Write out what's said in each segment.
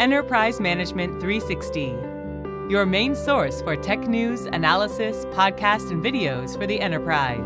Enterprise Management 360, your main source for tech news, analysis, podcasts, and videos for the enterprise.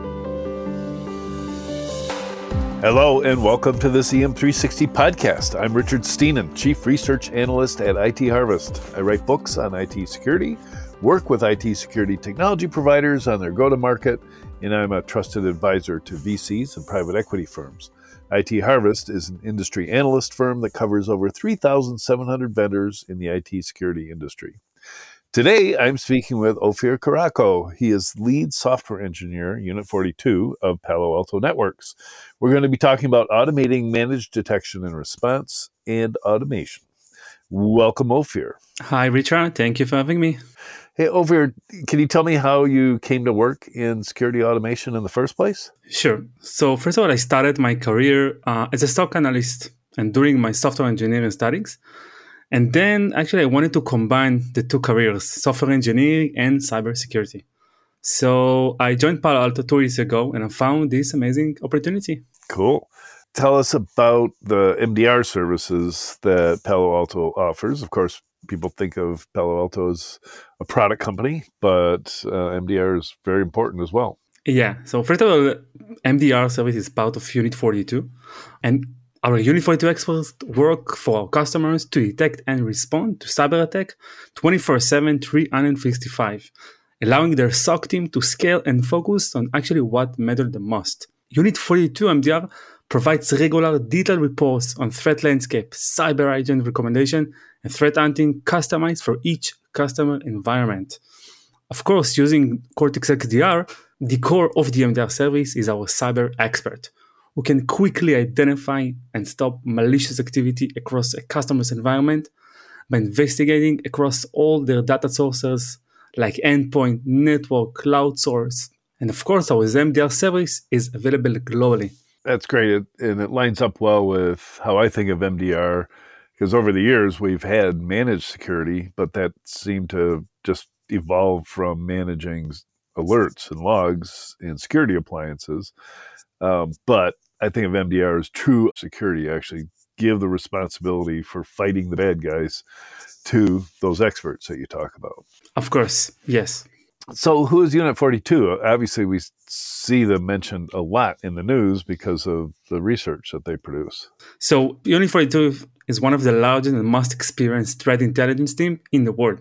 Hello, and welcome to this EM360 podcast. I'm Richard Steenan, Chief Research Analyst at IT Harvest. I write books on IT security, work with IT security technology providers on their go-to-market, and I'm a trusted advisor to VCs and private equity firms. IT Harvest is an industry analyst firm that covers over 3,700 vendors in the IT security industry. Today, I'm speaking with Ophir Caraco. He is lead software engineer, Unit 42 of Palo Alto Networks. We're going to be talking about automating managed detection and response and automation. Welcome, Ophir. Hi, Richard. Thank you for having me. Hey, Ophir, can you tell me how you came to work in security automation in the first place? Sure. So first of all, I started my career as a stock analyst and during my software engineering studies. And then actually I wanted to combine the two careers, software engineering and cybersecurity. So I joined Palo Alto 2 years ago and I found this amazing opportunity. Cool. Tell us about the MDR services that Palo Alto offers. Of course, people think of Palo Alto as a product company, but MDR is very important as well. Yeah. So first of all, MDR service is part of Unit 42. And our Unit 42 experts work for our customers to detect and respond to cyber attack 24/7, 365, allowing their SOC team to scale and focus on actually what matters the most. Unit 42 MDR provides regular detailed reports on threat landscape, cyber agent recommendation, and threat hunting customized for each customer environment. Of course, using Cortex XDR, the core of the MDR service is our cyber expert, who can quickly identify and stop malicious activity across a customer's environment by investigating across all their data sources like endpoint, network, cloud source. And of course, our MDR service is available globally. That's great. And it lines up well with how I think of MDR, because over the years we've had managed security, but that seemed to just evolve from managing alerts and logs in security appliances. But I think of MDR as true security, actually give the responsibility for fighting the bad guys to those experts that you talk about. Of course, yes. So who is Unit 42? Obviously, we see them mentioned a lot in the news because of the research that they produce. So Unit 42 is one of the largest and most experienced threat intelligence team in the world.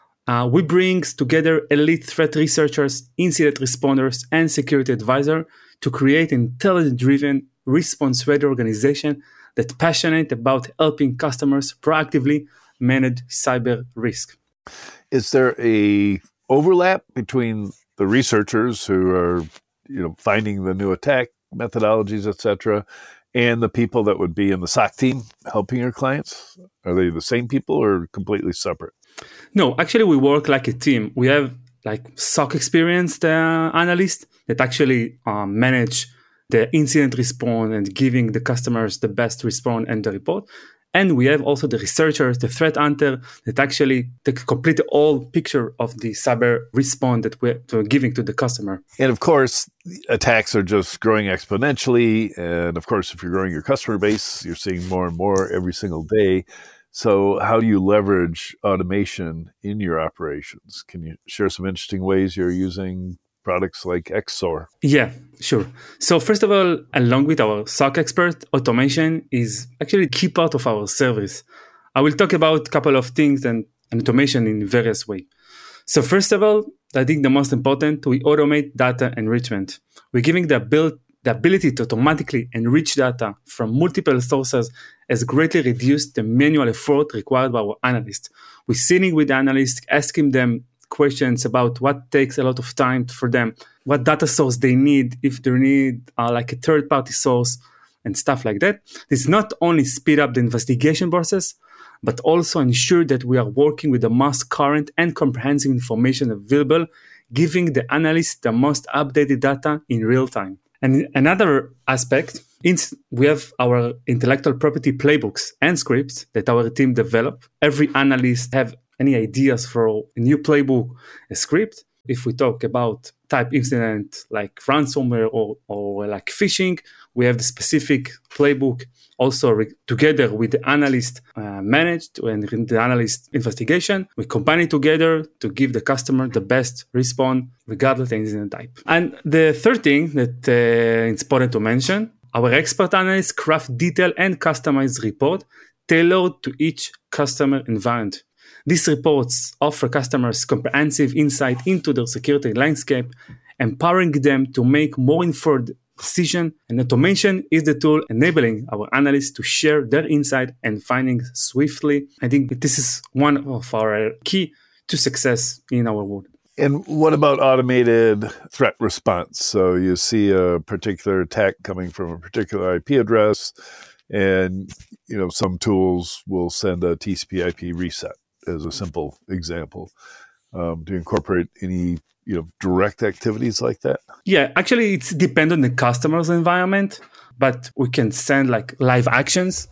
We bring together elite threat researchers, incident responders, and security advisors to create an intelligence-driven, response-ready organization that's passionate about helping customers proactively manage cyber risk. Is there a overlap between the researchers who are, finding the new attack methodologies, et cetera, and the people that would be in the SOC team helping your clients? Are they the same people or completely separate? No, actually, we work like a team. We have SOC experienced analysts that actually manage the incident response and giving the customers the best response and the report. And we have also the researchers, the threat hunter, that actually complete the whole picture of the cyber response that we're giving to the customer. And of course, attacks are just growing exponentially. And of course, if you're growing your customer base, you're seeing more and more every single day. So how do you leverage automation in your operations? Can you share some interesting ways you're using products like XSOAR? Yeah, sure. So first of all, along with our SOC expert, automation is actually a key part of our service. I will talk about a couple of things and automation in various ways. So first of all, I think the most important, we automate data enrichment. We're giving the ability to automatically enrich data from multiple sources has greatly reduced the manual effort required by our analysts. We're sitting with the analysts, asking them questions about what takes a lot of time for them, what data source they need, if they need a third-party source and stuff like that. This not only speed up the investigation process, but also ensure that we are working with the most current and comprehensive information available, giving the analyst the most updated data in real time. And another aspect is we have our intellectual property playbooks and scripts that our team develop. Every analyst have any ideas for a new playbook, a script. If we talk about type incident like ransomware or like phishing, We have the specific playbook also together with the analyst managed and the analyst investigation. We combine it together to give the customer the best response regardless of the incident type. And the third thing that it's important to mention, our expert analysts craft detailed and customized report tailored to each customer environment. These reports offer customers comprehensive insight into their security landscape, empowering them to make more informed decisions, and automation is the tool enabling our analysts to share their insight and findings swiftly. I think this is one of our key to success in our world. And what about automated threat response? So you see a particular attack coming from a particular IP address, and some tools will send a TCP/IP reset as a simple example. Do you incorporate any direct activities like that? Yeah, actually, it's depend on the customer's environment, but we can send like live actions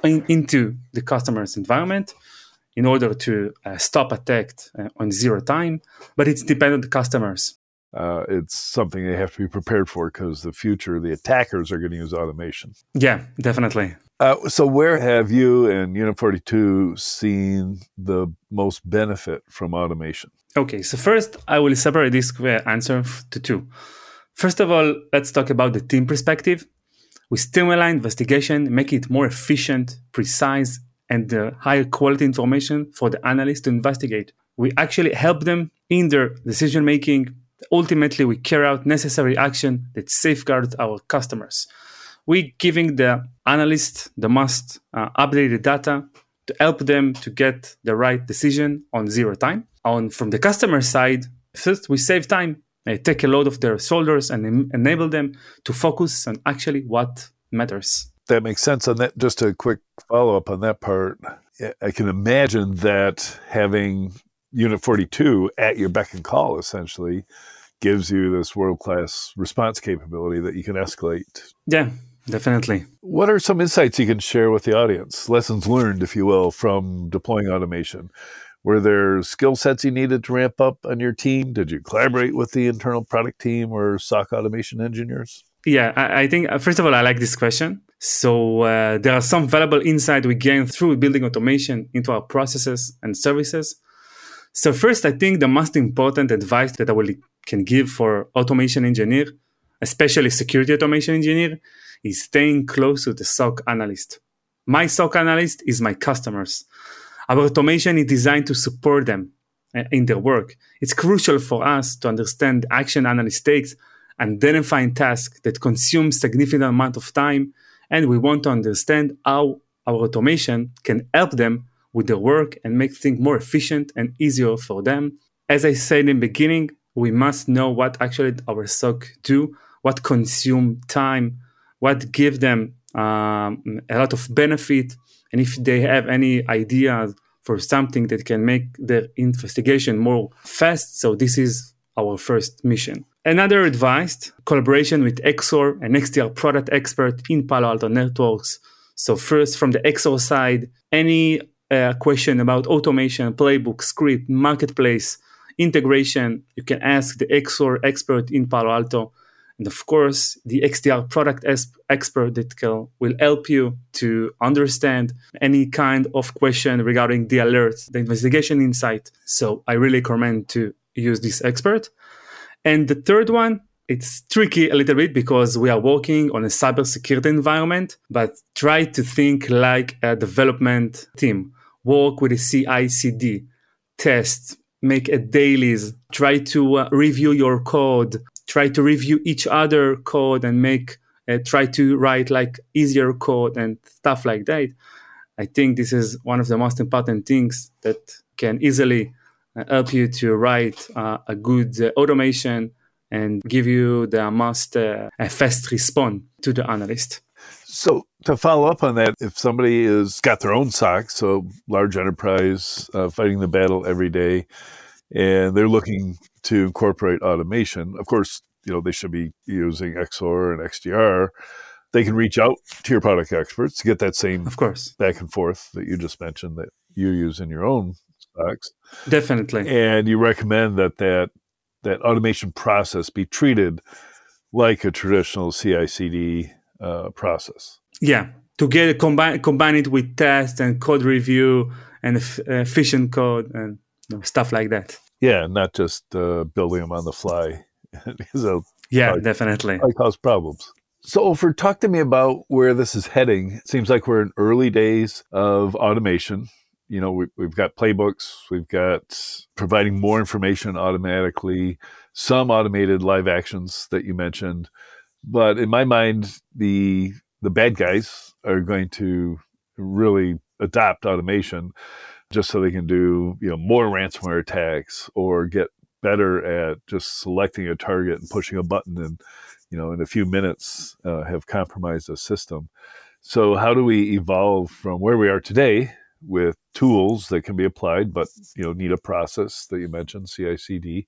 into the customer's environment in order to stop attack on zero time, but it's dependent on the customers. It's something they have to be prepared for because the future, the attackers are going to use automation. Yeah, definitely. So where have you and Unit 42 seen the most benefit from automation? Okay, so first I will separate this answer to two. First of all, let's talk about the team perspective. We streamline investigation, make it more efficient, precise, and higher quality information for the analyst to investigate. We actually help them in their decision making. Ultimately, we carry out necessary action that safeguards our customers. We giving the analyst the most updated data to help them to get the right decision on zero time. From the customer side, first we save time, take a load off their shoulders and enable them to focus on actually what matters. That makes sense. And that, just a quick follow-up on that part, I can imagine that having Unit 42 at your beck and call essentially gives you this world-class response capability that you can escalate. Yeah, definitely. What are some insights you can share with the audience, lessons learned, if you will, from deploying automation? Were there skill sets you needed to ramp up on your team? Did you collaborate with the internal product team or SOC automation engineers? Yeah, I think, first of all, I like this question. So there are some valuable insight we gain through building automation into our processes and services. So first, I think the most important advice that I can give for automation engineer, especially security automation engineer, is staying close to the SOC analyst. My SOC analyst is my customers. Our automation is designed to support them in their work. It's crucial for us to understand the action analyst takes, identifying tasks that consume significant amount of time, and we want to understand how our automation can help them with their work and make things more efficient and easier for them. As I said in the beginning, we must know what actually our SOC do, what consume time, what give them a lot of benefit, and if they have any ideas for something that can make their investigation more fast. So this is our first mission. Another advice, collaboration with XOR and XDR product expert in Palo Alto Networks. So first, from the XOR side, any question about automation, playbook, script, marketplace, integration, you can ask the XOR expert in Palo Alto. And of course, the XDR product expert that will help you to understand any kind of question regarding the alerts, the investigation insight. So I really recommend to use this expert. And the third one, it's tricky a little bit because we are working on a cybersecurity environment, but try to think like a development team. Work with a CI/CD, test, make a dailies, try to review your code, try to review each other code and try to write like easier code and stuff like that. I think this is one of the most important things that can easily help you to write a good automation and give you the most fast response to the analyst. So to follow up on that, if somebody has got their own SOC, so large enterprise fighting the battle every day, and they're looking to incorporate automation, of course, they should be using XOR and XDR. They can reach out to your product experts to get that same, of course, back and forth that you just mentioned that you use in your own SOCs. Definitely. And you recommend that automation process be treated like a traditional CI/CD process. Yeah, to combine it with tests and code review and efficient code and stuff like that. Yeah, not just building them on the fly. Definitely. Might cause problems. So, Ofer, talk to me about where this is heading. It seems like we're in early days of automation. We've got playbooks, we've got providing more information automatically, some automated live actions that you mentioned. But in my mind, the bad guys are going to really adopt automation just so they can do more ransomware attacks or get better at just selecting a target and pushing a button and in a few minutes have compromised a system. So how do we evolve from where we are today with tools that can be applied but need a process that you mentioned, CI/CD,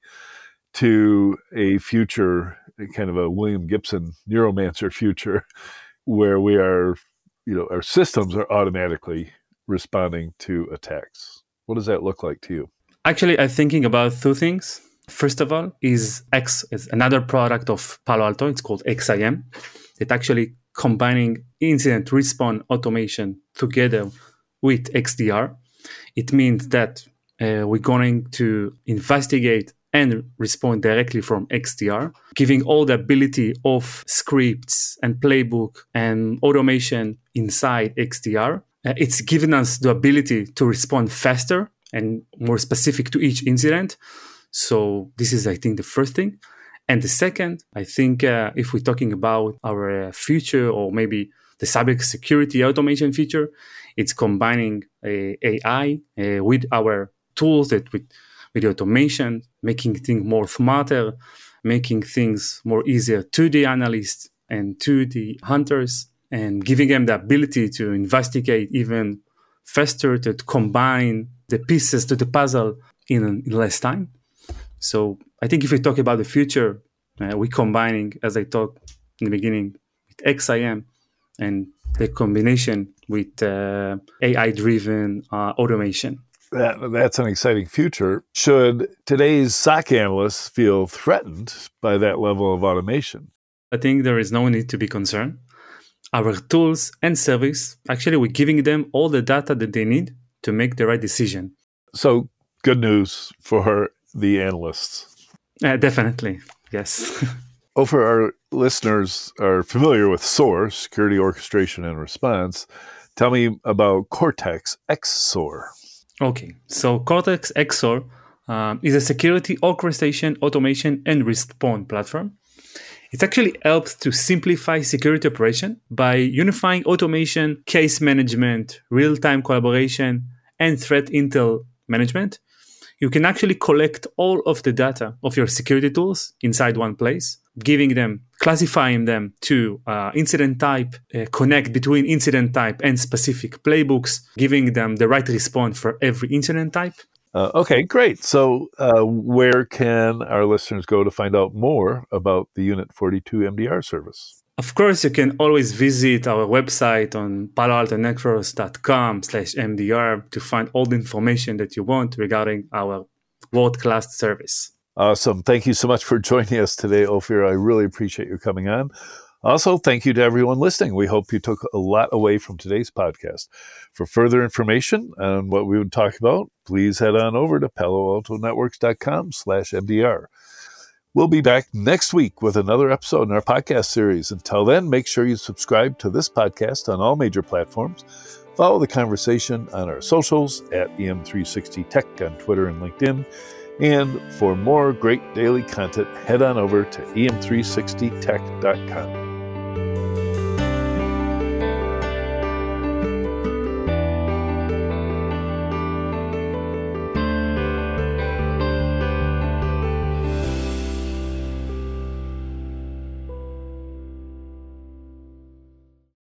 to a future, kind of a William Gibson neuromancer future, where we are, our systems are automatically responding to attacks? What does that look like to you? Actually, I'm thinking about two things. First of all, is another product of Palo Alto. It's called XIM. It's actually combining incident response automation together with XDR. It means that we're going to investigate and respond directly from XDR, giving all the ability of scripts and playbook and automation inside XDR. It's given us the ability to respond faster and more specific to each incident. So this is, I think, the first thing. And the second, I think if we're talking about our future or maybe the cybersecurity automation feature, it's combining AI with our tools that with the automation, making things more smarter, making things more easier to the analysts and to the hunters, and giving them the ability to investigate even faster, to combine the pieces to the puzzle in less time. So I think if we talk about the future, we're combining, as I talked in the beginning, with XIM and the combination with AI-driven automation. That's an exciting future. Should today's SOC analysts feel threatened by that level of automation? I think there is no need to be concerned. Our tools and service, actually, we're giving them all the data that they need to make the right decision. So good news for the analysts. Definitely, yes. Ofer, our listeners are familiar with SOAR, Security Orchestration and Response. Tell me about Cortex XSOAR. Okay, so Cortex XSOAR is a security orchestration, automation, and response platform. It actually helps to simplify security operation by unifying automation, case management, real-time collaboration, and threat intel management. You can actually collect all of the data of your security tools inside one place, classifying them to incident type, connect between incident type and specific playbooks, giving them the right response for every incident type. Okay, great. So where can our listeners go to find out more about the Unit 42 MDR service? Of course, you can always visit our website on paloaltonetworks.com/MDR to find all the information that you want regarding our world-class service. Awesome. Thank you so much for joining us today, Ofer. I really appreciate you coming on. Also, thank you to everyone listening. We hope you took a lot away from today's podcast. For further information on what we would talk about, please head on over to paloaltonetworks.com/MDR. We'll be back next week with another episode in our podcast series. Until then, make sure you subscribe to this podcast on all major platforms. Follow the conversation on our socials at EM360Tech on Twitter and LinkedIn. And for more great daily content, head on over to em360tech.com.